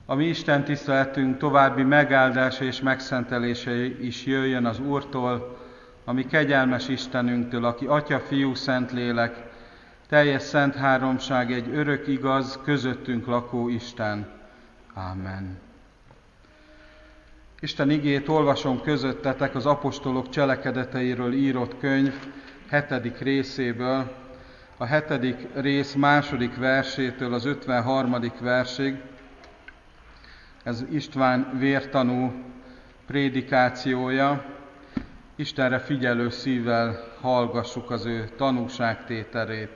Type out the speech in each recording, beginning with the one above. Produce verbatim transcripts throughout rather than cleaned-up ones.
A mi Isten tiszteletünk további megáldása és megszentelése is jöjjön az Úrtól, a mi kegyelmes Istenünktől, aki Atya, Fiú, Szentlélek, teljes szent háromság, egy örök igaz, közöttünk lakó Isten. Ámen. Isten igét olvasom közöttetek az apostolok cselekedeteiről írott könyv hetedik részéből, a hetedik rész második versétől az ötvenharmadik versig. Ez István vértanú prédikációja. Istenre figyelő szívvel hallgassuk az ő tanúságtételét.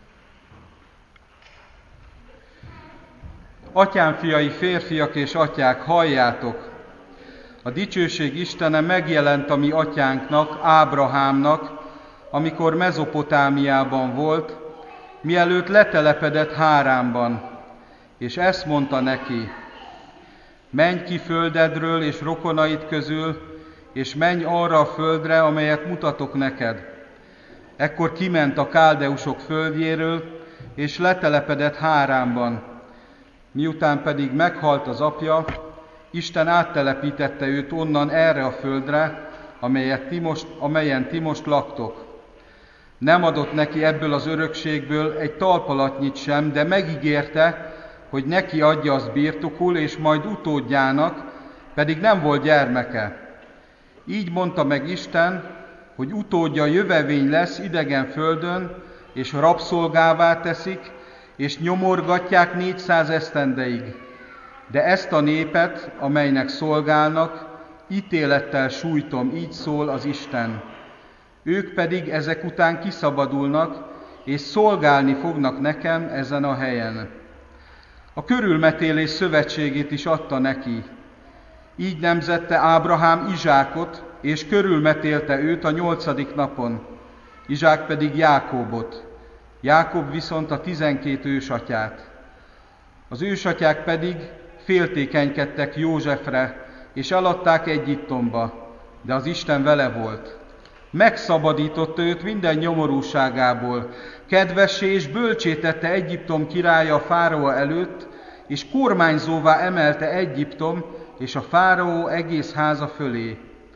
Atyám fiai, férfiak és atyák, halljátok! A dicsőség Istene megjelent a mi atyánknak, Ábrahámnak, amikor Mezopotámiában volt, mielőtt letelepedett Háránban, és ezt mondta neki: menj ki földedről és rokonaid közül, és menj arra a földre, amelyet mutatok neked. Ekkor kiment a káldeusok földjéről, és letelepedett Háránban. Miután pedig meghalt az apja, Isten áttelepítette őt onnan erre a földre, amelyet ti most, amelyen ti most laktok. Nem adott neki ebből az örökségből egy talpalatnyit sem, de megígérte, hogy neki adja azt birtokul, és majd utódjának, pedig nem volt gyermeke. Így mondta meg Isten, hogy utódja jövevény lesz idegen földön, és rabszolgává teszik, és nyomorgatják négyszáz esztendeig. De ezt a népet, amelynek szolgálnak, ítélettel sújtom, így szól az Isten. Ők pedig ezek után kiszabadulnak, és szolgálni fognak nekem ezen a helyen. A körülmetélés szövetségét is adta neki. Így nemzette Ábrahám Izsákot, és körülmetélte őt a nyolcadik napon, Izsák pedig Jákóbot, Jákob viszont a tizenkét ősatyát. Az ősatyák pedig féltékenykedtek Józsefre, és eladták Egyiptomba, de az Isten vele volt. Megszabadította őt minden nyomorúságából, kedvessé és bölcsé tette Egyiptom királya a fáraó előtt, és kormányzóvá emelte Egyiptom és a fáraó egész háza fölé.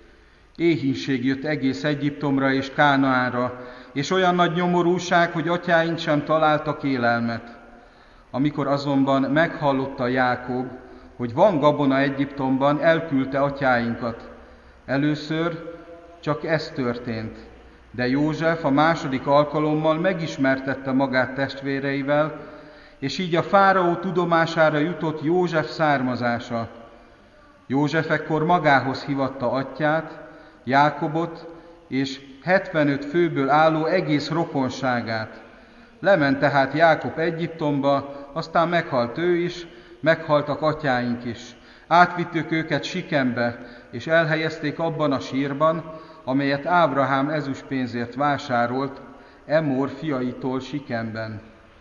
Éhínség jött egész Egyiptomra és Kánaánra, és olyan nagy nyomorúság, hogy atyáink sem találtak élelmet. Amikor azonban meghallotta Jákob, hogy van gabona Egyiptomban, elküldte atyáinkat. Először csak ez történt, de József a második alkalommal megismertette magát testvéreivel, és így a fáraó tudomására jutott József származása. József ekkor magához hívatta atyját, Jákobot, és hetvenöt főből álló egész rokonságát. Lement tehát Jákob Egyiptomba, aztán meghalt ő is, meghaltak atyáink is. Átvittük őket Sikembe, és elhelyezték abban a sírban, amelyet Ábrahám ezüstpénzért vásárolt Emor fiaitól Sikemben.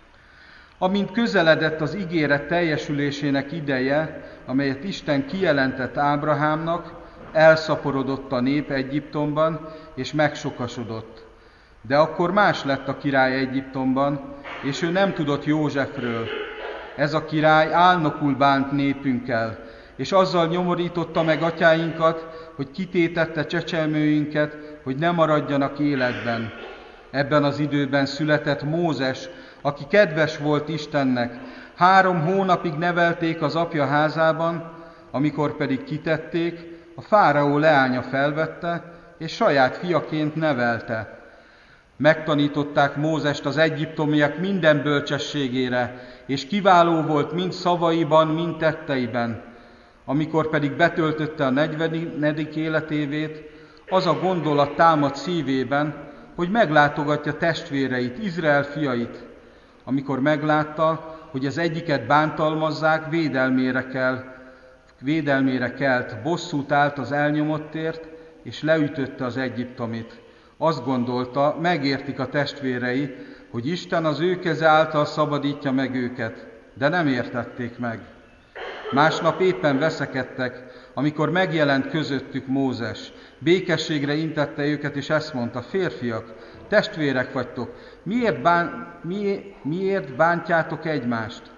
Amint közeledett az ígéret teljesülésének ideje, amelyet Isten kijelentett Ábrahámnak, elszaporodott a nép Egyiptomban, és megsokasodott. De akkor más lett a király Egyiptomban, és ő nem tudott Józsefről. Ez a király álnokul bánt népünkkel, és azzal nyomorította meg atyáinkat, hogy kitétette csecsemőinket, hogy ne maradjanak életben. Ebben az időben született Mózes, aki kedves volt Istennek. Három hónapig nevelték az apja házában, amikor pedig kitették, a fáraó leánya felvette, és saját fiaként nevelte. Megtanították Mózest az egyiptomiak minden bölcsességére, és kiváló volt mind szavaiban, mind tetteiben. Amikor pedig betöltötte a negyvenedik életévét, az a gondolat támad szívében, hogy meglátogatja testvéreit, Izrael fiait. Amikor meglátta, hogy az egyiket bántalmazzák, védelmére kell, védelmére kelt, bosszút állt az elnyomottért, és leütötte az egyiptomit. Azt gondolta, megértik a testvérei, hogy Isten az ő keze által szabadítja meg őket, de nem értették meg. Másnap éppen veszekedtek, amikor megjelent közöttük Mózes. Békességre intette őket, és ezt mondta: férfiak, testvérek vagytok, miért, bán, miért, miért bántjátok egymást?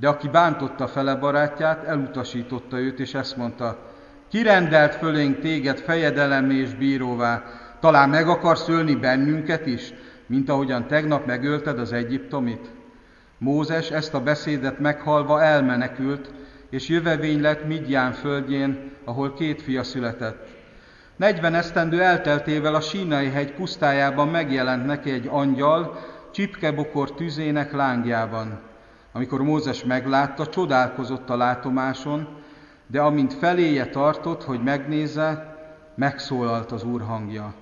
De aki bántotta fele barátját, elutasította őt, és ezt mondta: ki rendelt fölénk téged fejedelemmé és bíróvá? Talán meg akarsz ölni bennünket is, mint ahogyan tegnap megölted az egyiptomit? Mózes ezt a beszédet meghallva elmenekült, és jövevény lett Midján földjén, ahol két fia született. Negyven esztendő elteltével a Sínai hegy pusztájában megjelent neki egy angyal, csipkebokor tüzének lángjában. Amikor Mózes meglátta, csodálkozott a látomáson, de amint feléje tartott, hogy megnézze, megszólalt az Úr hangja: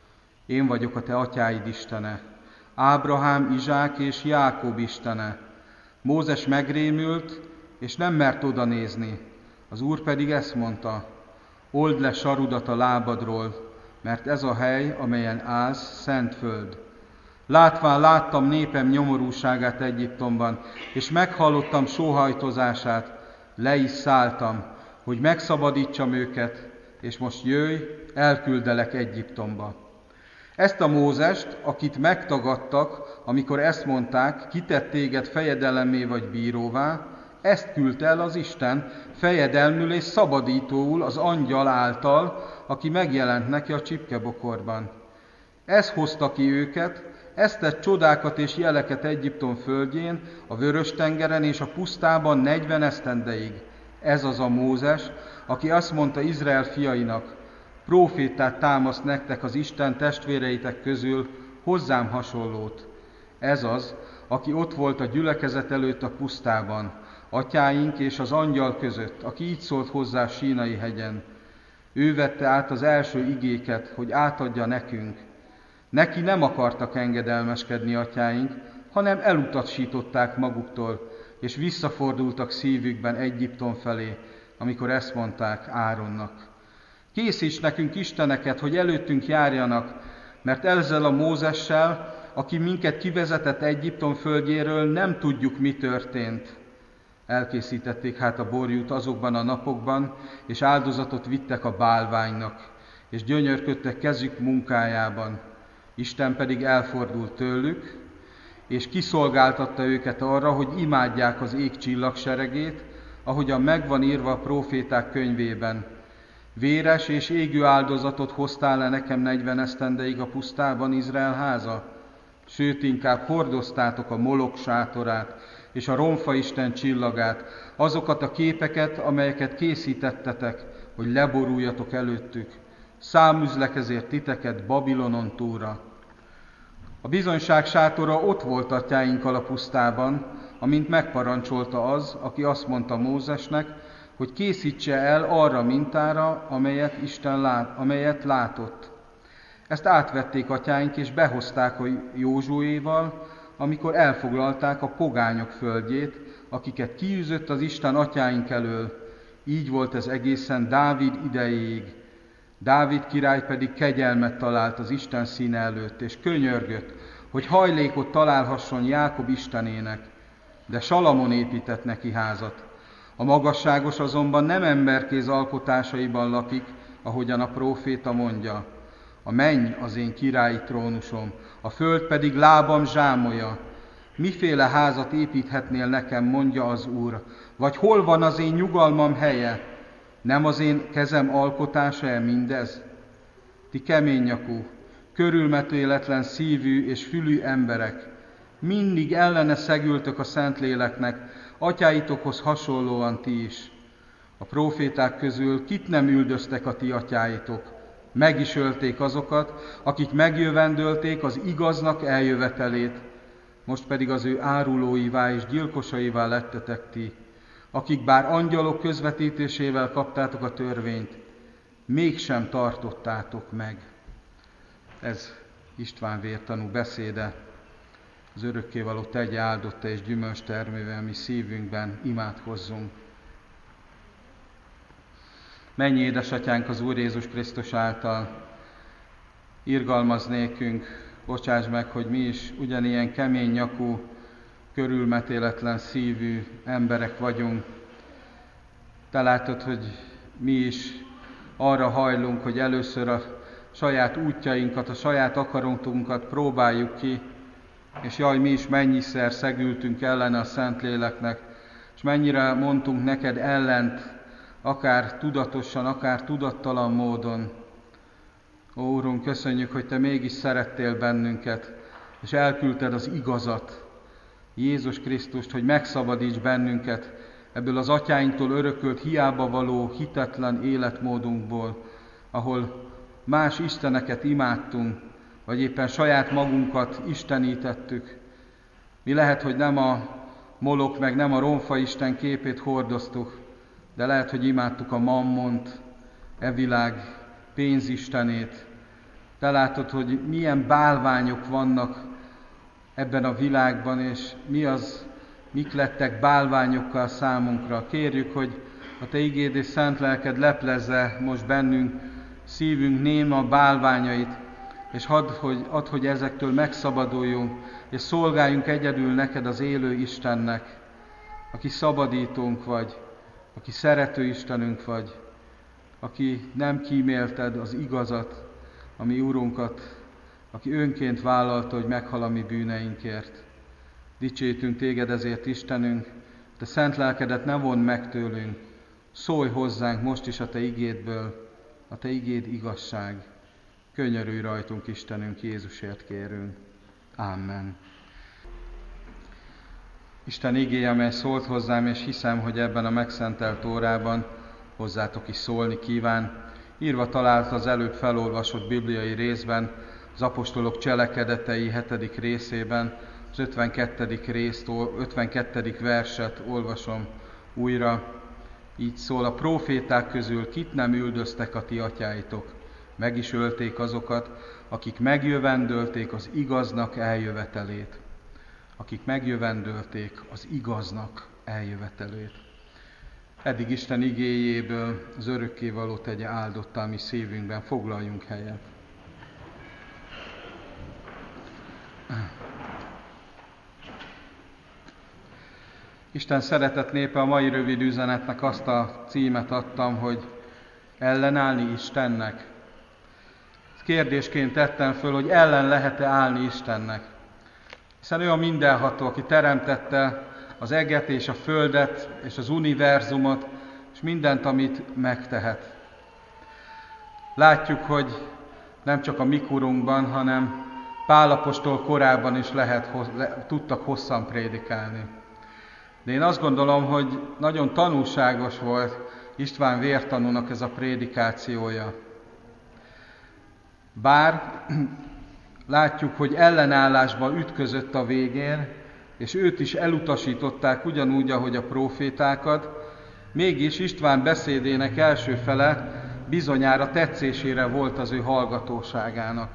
én vagyok a te atyáid Istene, Ábrahám, Izsák és Jákob Istene. Mózes megrémült, és nem mert oda nézni. Az Úr pedig ezt mondta: old le sarudat a lábadról, mert ez a hely, amelyen állsz, szent föld. Látván láttam népem nyomorúságát Egyiptomban, és meghallottam sóhajtozását, le is szálltam, hogy megszabadítsam őket, és most jöjj, elküldelek Egyiptomba. Ezt a Mózest, akit megtagadtak, amikor ezt mondták, kitett téged fejedelemmé vagy bíróvá, ezt küldte el az Isten fejedelmül és szabadítóul az angyal által, aki megjelent neki a csipkebokorban. Ez hozta ki őket, ezt tett csodákat és jeleket Egyiptom földjén, a Vörös-tengeren és a pusztában negyven esztendeig. Ez az a Mózes, aki azt mondta Izrael fiainak: prófétát támaszt nektek az Isten testvéreitek közül, hozzám hasonlót. Ez az, aki ott volt a gyülekezet előtt a pusztában, atyáink és az angyal között, aki így szólt hozzá Sínai hegyen. Ő vette át az első igéket, hogy átadja nekünk. Neki nem akartak engedelmeskedni atyáink, hanem elutasították maguktól, és visszafordultak szívükben Egyiptom felé, amikor ezt mondták Áronnak: készíts nekünk isteneket, hogy előttünk járjanak, mert ezzel a Mózessel, aki minket kivezetett Egyiptom földjéről, nem tudjuk, mi történt. Elkészítették hát a borjút azokban a napokban, és áldozatot vittek a bálványnak, és gyönyörködtek kezük munkájában. Isten pedig elfordult tőlük, és kiszolgáltatta őket arra, hogy imádják az ég csillagseregét, ahogyan megvan írva a próféták könyvében. Véres és égő áldozatot hoztál le nekem negyven esztendeig a pusztában, Izrael háza? Sőt, inkább hordoztátok a Molok sátorát és a Romfaisten csillagát, azokat a képeket, amelyeket készítettetek, hogy leboruljatok előttük. Száműzlek ezért titeket Babilonon túlra. A bizonyság sátora ott volt atyáinkkal a pusztában, amint megparancsolta az, aki azt mondta Mózesnek, hogy készítse el arra mintára, amelyet Isten lát, amelyet látott. Ezt átvették atyáink, és behozták a Józsuéval, amikor elfoglalták a pogányok földjét, akiket kiűzött az Isten atyáink elől. Így volt ez egészen Dávid idejéig. Dávid király pedig kegyelmet talált az Isten színe előtt, és könyörgött, hogy hajlékot találhasson Jákob Istenének, de Salamon épített neki házat. A magasságos azonban nem emberkéz alkotásaiban lakik, ahogyan a próféta mondja: a menny az én királyi trónusom, a föld pedig lábam zsámolja. Miféle házat építhetnél nekem, mondja az Úr, vagy hol van az én nyugalmam helye? Nem az én kezem alkotása-e mindez? Ti keménynyakú, körülmetéletlen szívű és fülű emberek, mindig ellene szegültök a Szentléleknek, atyáitokhoz hasonlóan ti is. A próféták közül kit nem üldöztek a ti atyáitok? Meg is ölték azokat, akik megjövendölték az igaznak eljövetelét, most pedig az ő árulóivá és gyilkosaivá lettetek ti, akik bár angyalok közvetítésével kaptátok a törvényt, mégsem tartottátok meg. Ez István vértanú beszéde, az örökkévaló tegye áldotta és gyümölcs termével mi szívünkben imádkozzunk. Mennyi édesatyánk az Úr Jézus Krisztus által, irgalmaz nékünk, bocsáss meg, hogy mi is ugyanilyen kemény nyakú, körülmetéletlen szívű emberek vagyunk. Te látod, hogy mi is arra hajlunk, hogy először a saját útjainkat, a saját akaratunkat próbáljuk ki, és jaj, mi is mennyiszer szegültünk ellene a Szentléleknek, és mennyire mondtunk neked ellent, akár tudatosan, akár tudattalan módon. Ó, Úrunk, köszönjük, hogy Te mégis szerettél bennünket, és elküldted az igazat, Jézus Krisztust, hogy megszabadíts bennünket ebből az atyáinktól örökölt hiába való, hitetlen életmódunkból, ahol más isteneket imádtunk, vagy éppen saját magunkat istenítettük. Mi lehet, hogy nem a Molok, meg nem a Romfa Isten képét hordoztuk, de lehet, hogy imádtuk a Mammont, e világ pénzistenét. Te látod, hogy milyen bálványok vannak ebben a világban, és mi az, mik lettek bálványokkal számunkra. Kérjük, hogy a Te igéd és szent lelked leplezze most bennünk, szívünk néma bálványait, és hadd, hogy, add, hogy ezektől megszabaduljunk, és szolgáljunk egyedül neked, az élő Istennek, aki szabadítónk vagy, aki szerető Istenünk vagy, aki nem kímélted az igazat, a mi Urunkat, aki önként vállalta, hogy meghal a mi bűneinkért. Dicsőítünk téged ezért, Istenünk, Te szent lelkedet ne vondd meg tőlünk, szólj hozzánk most is a Te igédből, a Te igéd igazság. Könyörülj rajtunk, Istenünk, Jézusért kérünk. Amen. Isten igéje, amely szólt hozzám, és hiszem, hogy ebben a megszentelt órában hozzátok is szólni kíván. Írva talált az előbb felolvasott bibliai részben, az apostolok cselekedetei hetedik részében, az ötvenkettedik részt, ötvenkettedik verset olvasom újra. Így szól: a próféták közül kit nem üldöztek a ti atyáitok, meg is ölték azokat, akik megjövendölték az igaznak eljövetelét. Akik megjövendölték az igaznak eljövetelét. Eddig Isten igéjéből az örökkévaló tegye áldottá mi szívünkben, foglaljunk helyet. Isten szeretett népe, a mai rövid üzenetnek azt a címet adtam, hogy ellenállni Istennek. Kérdésként tettem föl, hogy ellen lehet-e állni Istennek. Hiszen ő a mindenható, aki teremtette az eget és a földet és az univerzumot, és mindent, amit megtehet. Látjuk, hogy nem csak a mi korunkban, hanem Pál apostol korában is lehet, tudtak hosszan prédikálni. De én azt gondolom, hogy nagyon tanulságos volt István vértanúnak ez a prédikációja. Bár látjuk, hogy ellenállásba ütközött a végén, és őt is elutasították ugyanúgy, ahogy a prófétákat, mégis István beszédének első fele bizonyára tetszésére volt az ő hallgatóságának.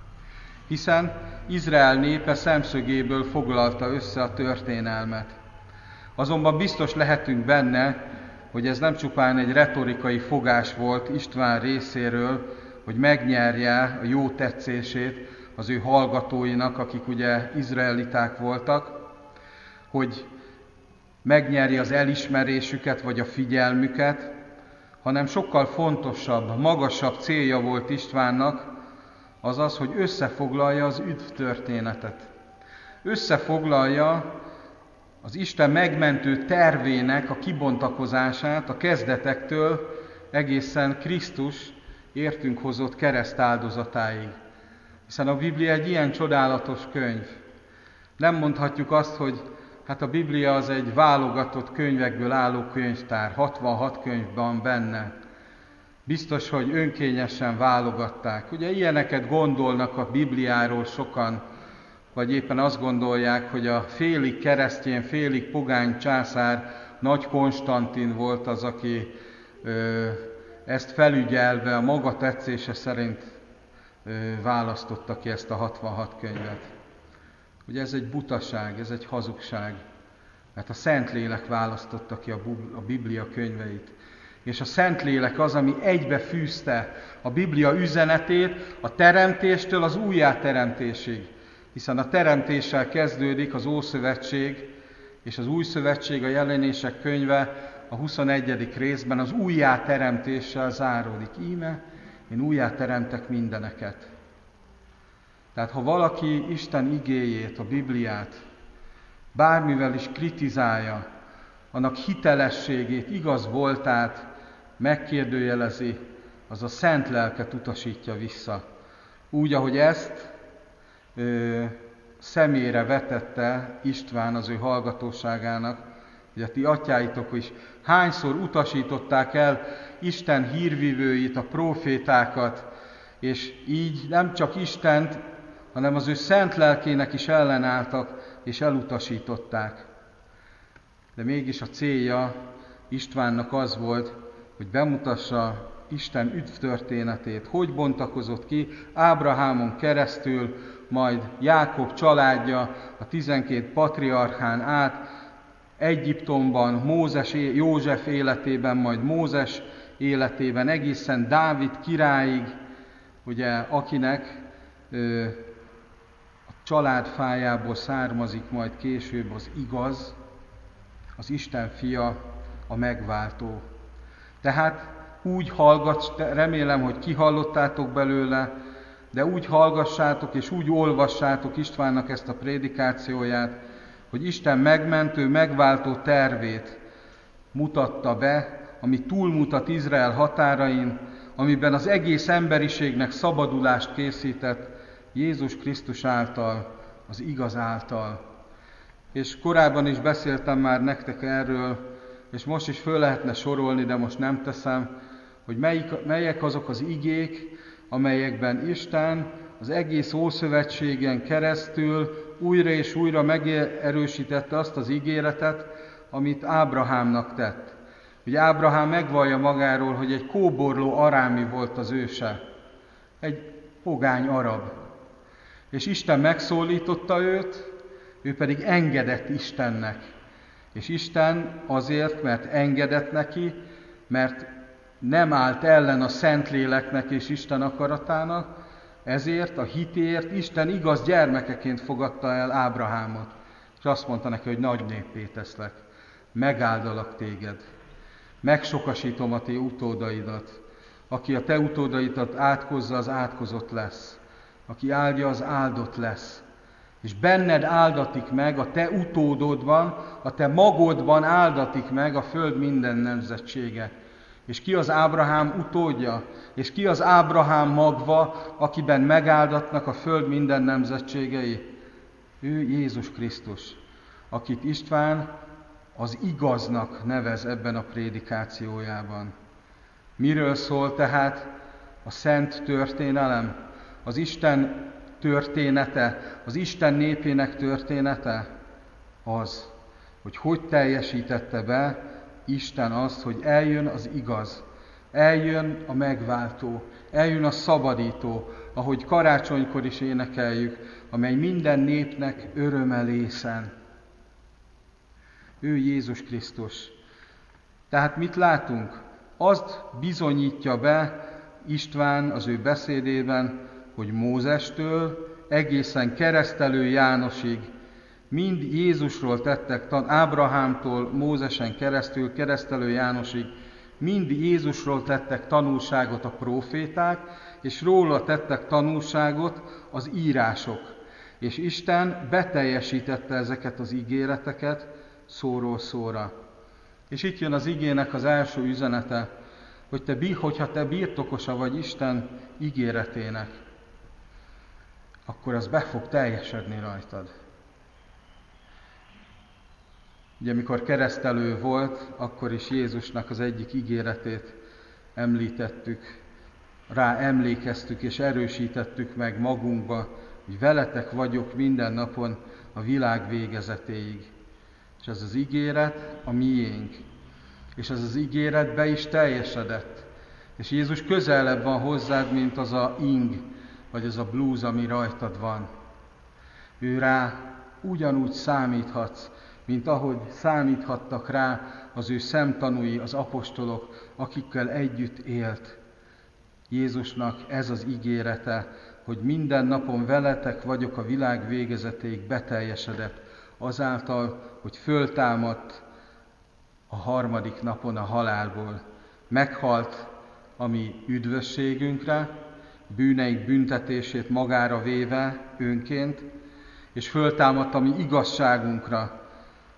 Hiszen Izrael népe szemszögéből foglalta össze a történelmet. Azonban biztos lehetünk benne, hogy ez nem csupán egy retorikai fogás volt István részéről, hogy megnyerje a jó tetszését az ő hallgatóinak, akik ugye izraeliták voltak, hogy megnyerje az elismerésüket vagy a figyelmüket, hanem sokkal fontosabb, magasabb célja volt Istvánnak, az az, hogy összefoglalja az üdv történetet. Összefoglalja az Isten megmentő tervének a kibontakozását a kezdetektől egészen Krisztus értünk hozott kereszt áldozatáig. Hiszen a Biblia egy ilyen csodálatos könyv. Nem mondhatjuk azt, hogy hát a Biblia az egy válogatott könyvekből álló könyvtár, hatvanhat könyv van benne. Biztos, hogy önkényesen válogatták. Ugye ilyeneket gondolnak a Bibliáról sokan, vagy éppen azt gondolják, hogy a félig keresztény, félig pogány császár Nagy Konstantin volt az, aki ö, ezt felügyelve a maga tetszése szerint ö, választotta ki ezt a hatvanhat könyvet. Ugye ez egy butaság, ez egy hazugság, mert a Szentlélek választotta ki a Biblia könyveit. És a Szentlélek az, ami egybe fűzte a Biblia üzenetét a teremtéstől az újjáteremtésig. Hiszen a teremtéssel kezdődik az Ószövetség, és az Új Szövetség, a Jelenések könyve a huszonegyedik részben az újjáteremtéssel záródik. Íme, én újjáteremtek mindeneket. Tehát ha valaki Isten igéjét, a Bibliát bármivel is kritizálja, annak hitelességét, igaz voltát megkérdőjelezi, az a szent lelket utasítja vissza. Úgy, ahogy ezt ö, szemére vetette István az ő hallgatóságának, hogy a ti atyáitok is hányszor utasították el Isten hírvivőit, a prófétákat, és így nem csak Istent, hanem az ő szent lelkének is ellenálltak, és elutasították. De mégis a célja Istvánnak az volt, hogy bemutassa Isten üdvtörténetét, hogy bontakozott ki Ábrahámon keresztül, majd Jákob családja a tizenkét patriarchán át, Egyiptomban, Mózes, József életében, majd Mózes életében, egészen Dávid királyig, ugye, akinek ö, a családfájából származik majd később az igaz, az Isten fia, a megváltó. Tehát úgy hallgass, remélem, hogy kihallottátok belőle, de úgy hallgassátok és úgy olvassátok Istvánnak ezt a prédikációját, hogy Isten megmentő, megváltó tervét mutatta be, ami túlmutat Izrael határain, amiben az egész emberiségnek szabadulást készített Jézus Krisztus által, az igaz által. És korábban is beszéltem már nektek erről, és most is föl lehetne sorolni, de most nem teszem, hogy melyik, melyek azok az igék, amelyekben Isten az egész Ószövetségen keresztül újra és újra megerősítette azt az ígéretet, amit Ábrahámnak tett. Ugye Ábrahám megvallja magáról, hogy egy kóborló arámi volt az őse, egy pogány arab. És Isten megszólította őt, ő pedig engedett Istennek. És Isten azért, mert engedett neki, mert nem állt ellen a Szentléleknek és Isten akaratának, ezért a hitért Isten igaz gyermekeként fogadta el Ábrahámot. És azt mondta neki, hogy nagy néppé teszlek, megáldalak téged, megsokasítom a te utódaidat. Aki a te utódaidat átkozza, az átkozott lesz. Aki áldja, az áldott lesz. És benned áldatik meg, a te utódodban, a te magodban áldatik meg a föld minden nemzetsége. És ki az Ábrahám utódja? És ki az Ábrahám magva, akiben megáldatnak a föld minden nemzetségei? Ő Jézus Krisztus, akit István az igaznak nevez ebben a prédikációjában. Miről szól tehát a szent történelem? Az Isten története, az Isten népének története? Az, hogy hogy teljesítette be Isten azt, hogy eljön az igaz, eljön a megváltó, eljön a szabadító, ahogy karácsonykor is énekeljük, amely minden népnek öröme lészen. Ő Jézus Krisztus. Tehát mit látunk? Azt bizonyítja be István az ő beszédében, hogy Mózestől egészen Keresztelő Jánosig mind Jézusról tettek, Ábrahámtól Mózesen keresztül Keresztelő Jánosig mind Jézusról tettek tanúságot a próféták, és róla tettek tanúságot az írások. És Isten beteljesítette ezeket az ígéreteket szóról szóra. És itt jön az igének az első üzenete, hogy te, hogyha te birtokosa vagy Isten ígéretének, akkor az be fog teljesedni rajtad. Ugye, amikor keresztelő volt, akkor is Jézusnak az egyik ígéretét említettük, rá emlékeztük és erősítettük meg magunkba, hogy veletek vagyok minden napon a világ végezetéig. És ez az ígéret a miénk. És ez az ígéret be is teljesedett. És Jézus közelebb van hozzád, mint az a ing, vagy az a blúz, ami rajtad van. Ő rá ugyanúgy számíthatsz, mint ahogy számíthattak rá az ő szemtanúi, az apostolok, akikkel együtt élt. Jézusnak ez az ígérete, hogy minden napon veletek vagyok a világ végezetéig, beteljesedett, azáltal, hogy föltámadt a harmadik napon a halálból. Meghalt a mi üdvösségünkre, bűneink büntetését magára véve önként, és föltámadt a mi igazságunkra,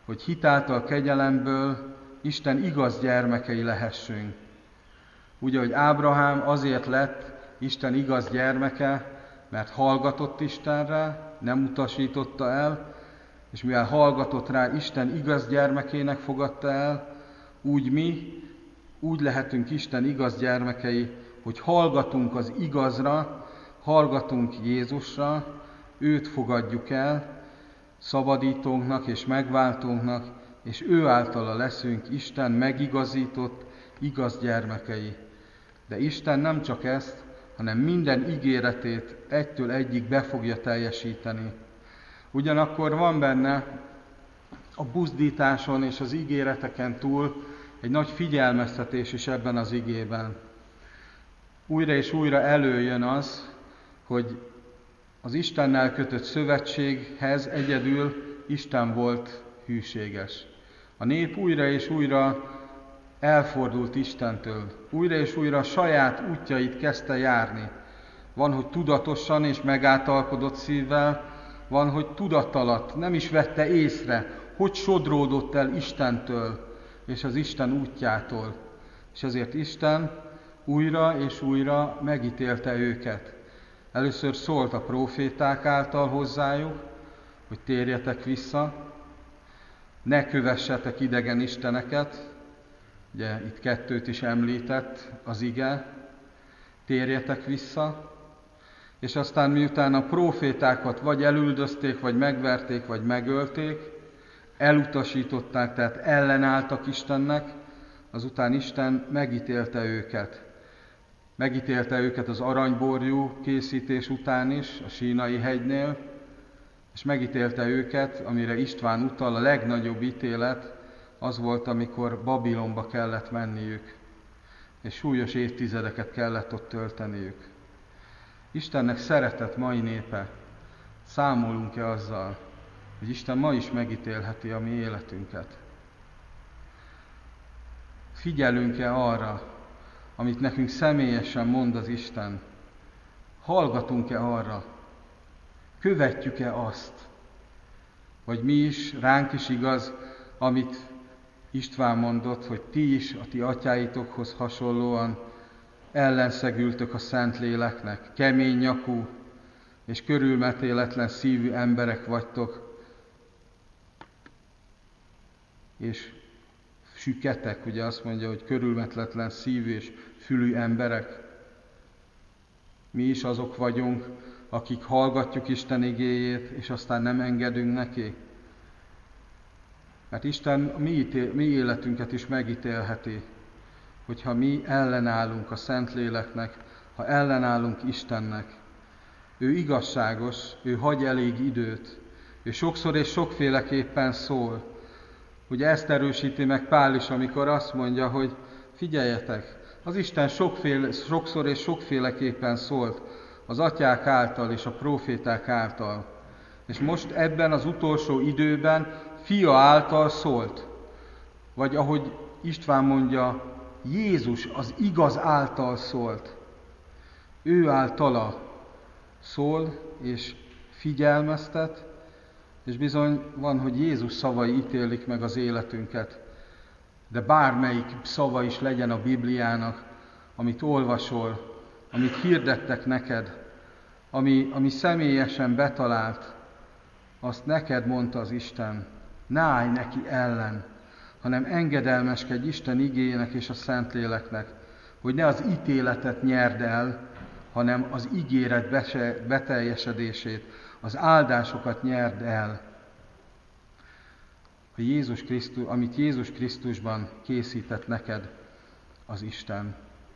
hogy hitáltal kegyelemből Isten igaz gyermekei lehessünk. Úgy, hogy Ábrahám azért lett Isten igaz gyermeke, mert hallgatott Istenre, nem utasította el, és mivel hallgatott rá, Isten igaz gyermekének fogadta el, úgy mi, úgy lehetünk Isten igaz gyermekei, hogy hallgatunk az igazra, hallgatunk Jézusra, őt fogadjuk el, szabadítónknak és megváltónknak, és ő általa leszünk Isten megigazított, igaz gyermekei. De Isten nem csak ezt, hanem minden ígéretét egytől egyig be fogja teljesíteni. Ugyanakkor van benne a buzdításon és az ígéreteken túl egy nagy figyelmeztetés is ebben az igében. Újra és újra előjön az, hogy az Istennel kötött szövetséghez egyedül Isten volt hűséges. A nép újra és újra elfordult Istentől. Újra és újra a saját útjait kezdte járni. Van, hogy tudatosan és megáltalkodott szívvel, van, hogy tudattalat, nem is vette észre, hogy sodródott el Istentől és az Isten útjától. És ezért Isten újra és újra megítélte őket. Először szólt a próféták által hozzájuk, hogy térjetek vissza, ne kövessetek idegen isteneket, ugye itt kettőt is említett az ige, térjetek vissza, és aztán miután a prófétákat vagy elüldözték, vagy megverték, vagy megölték, elutasították, tehát ellenálltak Istennek, azután Isten megítélte őket. Megítélte őket az aranyborjú készítés után is, a Sínai hegynél, és megítélte őket, amire István utal, a legnagyobb ítélet az volt, amikor Babilonba kellett menniük, és súlyos évtizedeket kellett ott tölteniük. Istennek szeretett mai népe, számolunk-e azzal, hogy Isten ma is megítélheti a mi életünket? Figyelünk-e arra, amit nekünk személyesen mond az Isten? Hallgatunk-e arra? Követjük-e azt? Vagy mi is, ránk is igaz, amit István mondott, hogy ti is a ti atyáitokhoz hasonlóan ellenszegültök a Szentléleknek, kemény nyakú és körülmetéletlen szívű emberek vagytok, és süketek, ugye azt mondja, hogy körülmetéletlen szívű és fülű emberek. Mi is azok vagyunk, akik hallgatjuk Isten igéjét, és aztán nem engedünk neki. Mert Isten a mi, ítél, mi életünket is megítélheti, hogyha mi ellenállunk a Szentléleknek, ha ellenállunk Istennek. Ő igazságos, ő hagy elég időt, ő sokszor és sokféleképpen szól. Ugye ezt erősíti meg Pál is, amikor azt mondja, hogy figyeljetek, az Isten sokféle, sokszor és sokféleképpen szólt az atyák által és a próféták által. És most ebben az utolsó időben Fia által szólt. Vagy ahogy István mondja, Jézus az igaz által szólt. Ő általa szól és figyelmeztet, és bizony van, hogy Jézus szavai ítélik meg az életünket. De bármelyik szava is legyen a Bibliának, amit olvasol, amit hirdettek neked, ami, ami személyesen betalált, azt neked mondta az Isten. Ne állj neki ellen, hanem engedelmeskedj Isten igéjének és a Szentléleknek, hogy ne az ítéletet nyerd el, hanem az ígéret beteljesedését, az áldásokat nyerd el, a Jézus Krisztus, amit Jézus Krisztusban készített neked az Isten.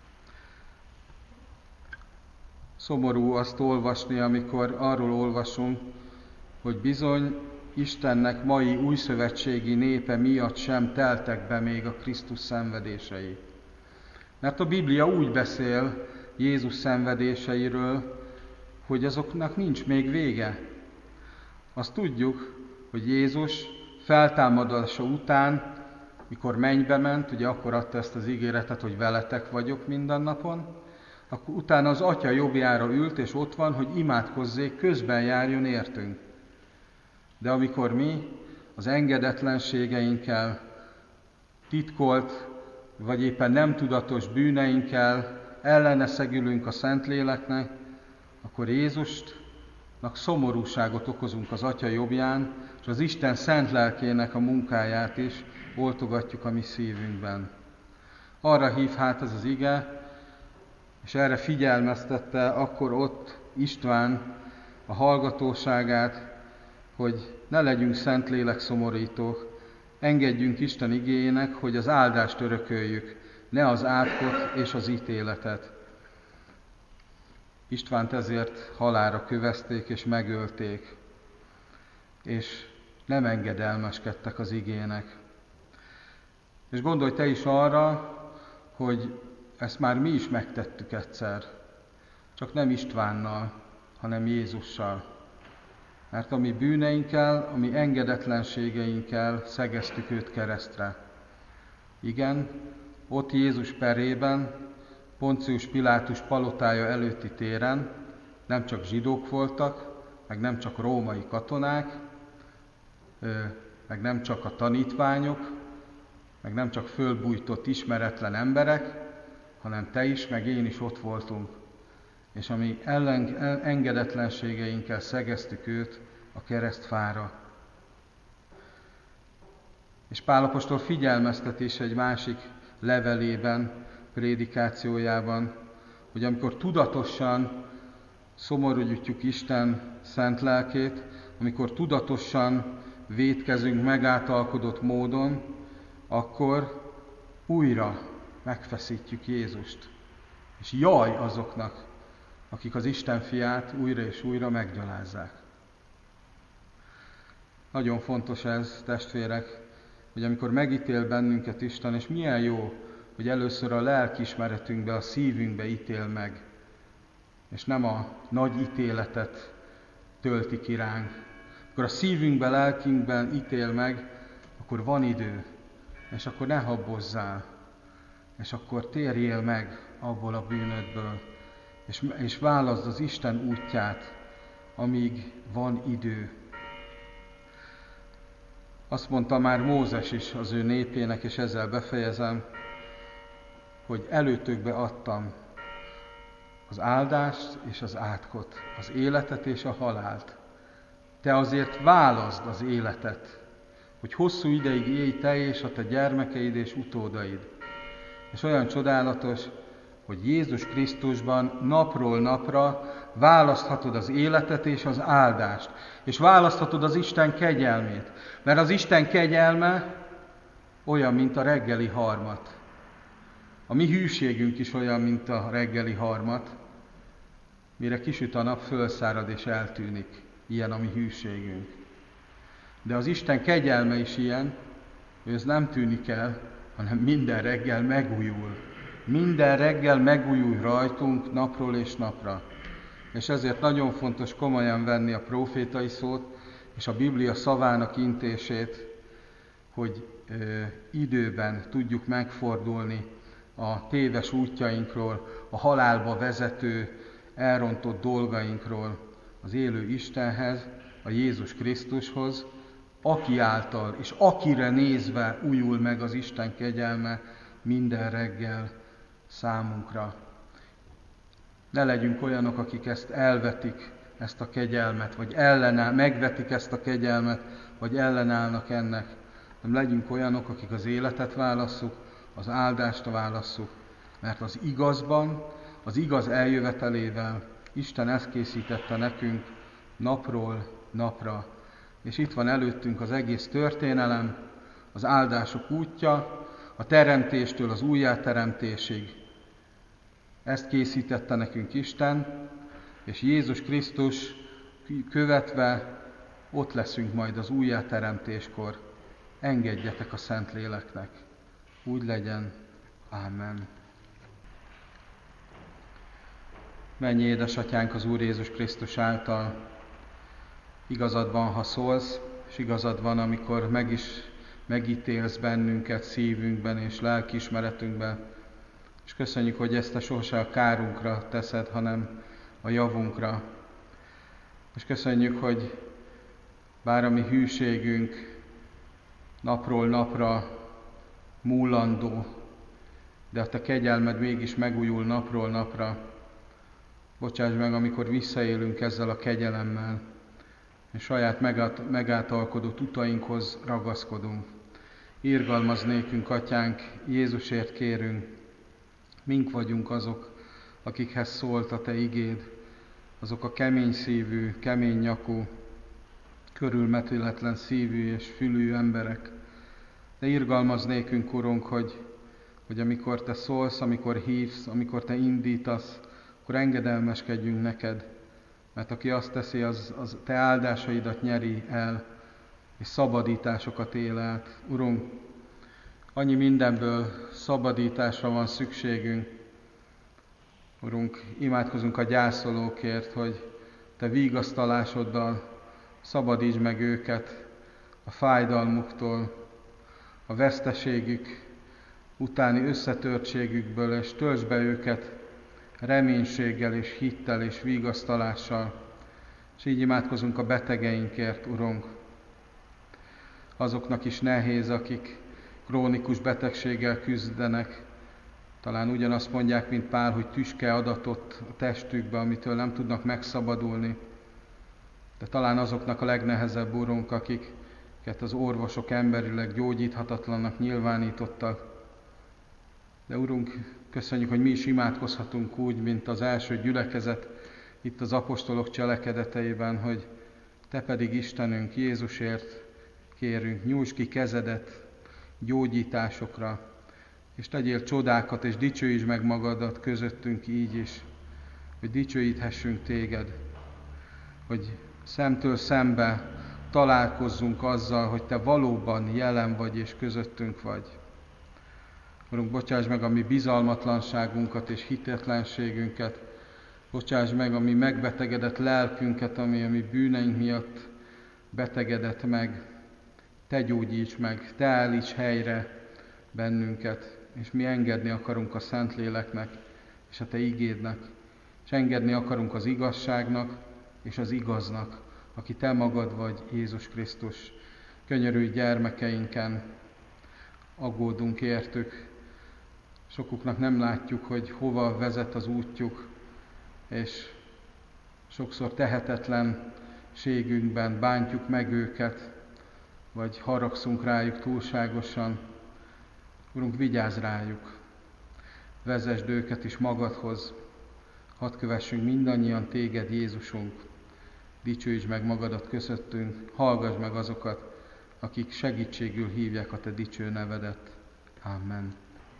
Szomorú azt olvasni, amikor arról olvasunk, hogy bizony Istennek mai újszövetségi népe miatt sem teltek be még a Krisztus szenvedései. Mert a Biblia úgy beszél Jézus szenvedéseiről, hogy azoknak nincs még vége. Azt tudjuk, hogy Jézus feltámadása után, mikor mennybe ment, ugye akkor adta ezt az ígéretet, hogy veletek vagyok mindennapon, akkor utána az Atya jobbjára ült, és ott van, hogy imádkozzék, közben járjon értünk. De amikor mi az engedetlenségeinkkel, titkolt, vagy éppen nem tudatos bűneinkkel ellene szegülünk a Szentléleknek, akkor Jézusnak szomorúságot okozunk az Atya jobbján, és az Isten szent lelkének a munkáját is oltogatjuk a mi szívünkben. Arra hív hát ez az ige, és erre figyelmeztette akkor ott István a hallgatóságát, hogy ne legyünk Szentlélek szomorítók, engedjünk Isten igéjének, hogy az áldást örököljük, ne az átkot és az ítéletet. Istvánt ezért halálra kövezték és megölték, és nem engedelmeskedtek az igének. És gondolj te is arra, hogy ezt már mi is megtettük egyszer, csak nem Istvánnal, hanem Jézussal. Mert a mi bűneinkkel, a mi engedetlenségeinkkel szegeztük őt keresztre. Igen, ott Jézus perében, Poncius Pilátus palotája előtti téren nem csak zsidók voltak, meg nem csak római katonák, meg nem csak a tanítványok, meg nem csak fölbújtott ismeretlen emberek, hanem te is, meg én is ott voltunk. És a mi ellen, engedetlenségeinkkel szegeztük őt a keresztfára. És Pál apostol figyelmeztet is egy másik levelében, prédikációjában, hogy amikor tudatosan szomorítjuk Isten szent lelkét, amikor tudatosan vétkezünk megátalkodott módon, akkor újra megfeszítjük Jézust. És jaj azoknak, akik az Isten fiát újra és újra meggyalázzák. Nagyon fontos ez, testvérek, hogy amikor megítél bennünket Isten, és milyen jó, hogy először a lelkiismeretünkbe, a szívünkbe ítél meg, és nem a nagy ítéletet tölti ki ránk. Akkor a szívünkbe, lelkünkben ítél meg, akkor van idő, és akkor ne habbozzál, és akkor térjél meg abból a bűnödből, és, és válaszd az Isten útját, amíg van idő. Azt mondta már Mózes is az ő népének, és ezzel befejezem, hogy előtökbe adtam az áldást és az átkot, az életet és a halált. Te azért válaszd az életet, hogy hosszú ideig élj te és a te gyermekeid és utódaid. És olyan csodálatos, hogy Jézus Krisztusban napról napra választhatod az életet és az áldást, és választhatod az Isten kegyelmét, mert az Isten kegyelme olyan, mint a reggeli harmat. A mi hűségünk is olyan, mint a reggeli harmat, mire kisüt a nap, fölszárad és eltűnik. Ilyen a mi hűségünk. De az Isten kegyelme is ilyen, hogy ez nem tűnik el, hanem minden reggel megújul. Minden reggel megújul rajtunk napról és napra. És ezért nagyon fontos komolyan venni a prófétai szót és a Biblia szavának intését, hogy ö, időben tudjuk megfordulni a téves útjainkról, a halálba vezető, elrontott dolgainkról az élő Istenhez, a Jézus Krisztushoz, aki által és akire nézve újul meg az Isten kegyelme minden reggel számunkra. Ne legyünk olyanok, akik ezt elvetik, ezt a kegyelmet, vagy ellenáll, megvetik ezt a kegyelmet, vagy ellenállnak ennek. Nem legyünk olyanok, akik az életet válasszuk, az áldást válasszuk, mert az igazban, az igaz eljövetelével Isten ezt készítette nekünk napról napra. És itt van előttünk az egész történelem, az áldások útja, a teremtéstől az újjáteremtésig. Ezt készítette nekünk Isten, és Jézus Krisztus követve ott leszünk majd az újjáteremtéskor. Engedjetek a Szentléleknek. Úgy legyen. Ámen. Menj, édesatyánk, az Úr Jézus Krisztus által. Igazad van, ha szólsz, és igazad van, amikor meg is megítélsz bennünket szívünkben és lelkiismeretünkben. És köszönjük, hogy ezt a sose a kárunkra teszed, hanem a javunkra. És köszönjük, hogy bár a mi hűségünk napról napra múlandó, de a Te kegyelmed mégis megújul napról napra. Bocsáss meg, amikor visszaélünk ezzel a kegyelemmel, és saját megát, megátalkodott utainkhoz ragaszkodunk. Irgalmaz nékünk, Atyánk, Jézusért kérünk, mink vagyunk azok, akikhez szólt a Te igéd, azok a kemény szívű, kemény nyakú, körülmetületlen szívű és fülű emberek. De irgalmaz nékünk, Urunk, hogy, hogy amikor Te szólsz, amikor hívsz, amikor Te indítasz, akkor engedelmeskedjünk neked, mert aki azt teszi, az, az Te áldásaidat nyeri el, és szabadításokat él át. Urunk, annyi mindenből szabadításra van szükségünk. Urunk, imádkozunk a gyászolókért, hogy Te vigasztalásoddal szabadítsd meg őket a fájdalmuktól, a veszteségük utáni összetörtségükből, és töltsd be őket reménységgel és hittel és vigasztalással. És így imádkozunk a betegeinkért, Urunk. Azoknak is nehéz, akik krónikus betegséggel küzdenek. Talán ugyanazt mondják, mint Pál, hogy tüske adatott a testükbe, amitől nem tudnak megszabadulni. De talán azoknak a legnehezebb, Urunk, akiket az orvosok emberileg gyógyíthatatlannak nyilvánítottak. De Urunk, köszönjük, hogy mi is imádkozhatunk úgy, mint az első gyülekezet itt az apostolok cselekedeteiben, hogy Te pedig Istenünk, Jézusért kérünk, nyújtsd ki kezedet gyógyításokra, és tegyél csodákat, és dicsőítsd meg magadat közöttünk így is, hogy dicsőíthessünk Téged, hogy szemtől szembe találkozzunk azzal, hogy Te valóban jelen vagy és közöttünk vagy. Urunk, bocsáss meg a mi bizalmatlanságunkat és hitetlenségünket, bocsáss meg a mi megbetegedett lelkünket, ami a mi bűneink miatt betegedett meg. Te gyógyíts meg, Te állíts helyre bennünket, és mi engedni akarunk a Szentléleknek és a Te igédnek, és engedni akarunk az igazságnak és az igaznak, aki Te magad vagy, Jézus Krisztus. Könyörülj gyermekeinken, aggódunk értük, sokuknak nem látjuk, hogy hova vezet az útjuk, és sokszor tehetetlenségünkben bántjuk meg őket, vagy haragszunk rájuk túlságosan. Urunk, vigyázz rájuk, vezesd őket is magadhoz, hadd kövessünk mindannyian Téged, Jézusunk, dicsőítsd meg magadat közöttünk, hallgass meg azokat, akik segítségül hívják a Te dicső nevedet. Amen.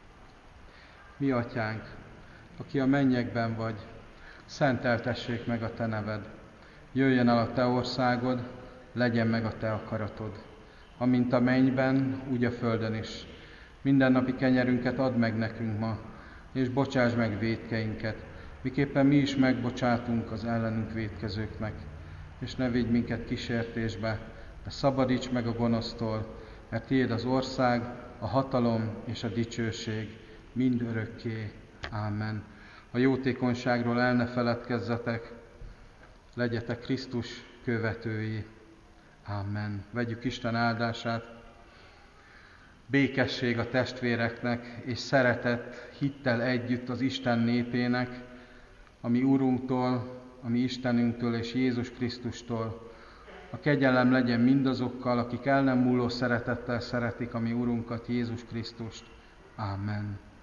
Mi Atyánk, aki a mennyekben vagy, szenteltessék meg a Te neved. Jöjjön el a Te országod, legyen meg a Te akaratod, amint a mennyben, úgy a földön is. Mindennapi kenyerünket add meg nekünk ma, és bocsáss meg vétkeinket, miképpen mi is megbocsátunk az ellenünk vétkezőknek. És ne vigy minket kísértésbe, de szabadíts meg a gonosztól, mert Tiéd az ország, a hatalom és a dicsőség mind örökké. Ámen. A jótékonyságról el ne feledkezzetek, legyetek Krisztus követői. Amen. Vegyük Isten áldását. Békesség a testvéreknek, és szeretet, hittel együtt az Isten népének, ami Urunktól, ami Istenünktől és Jézus Krisztustól. A kegyelem legyen mindazokkal, akik el nem múló szeretettel szeretik a mi Urunkat, Jézus Krisztust. Amen.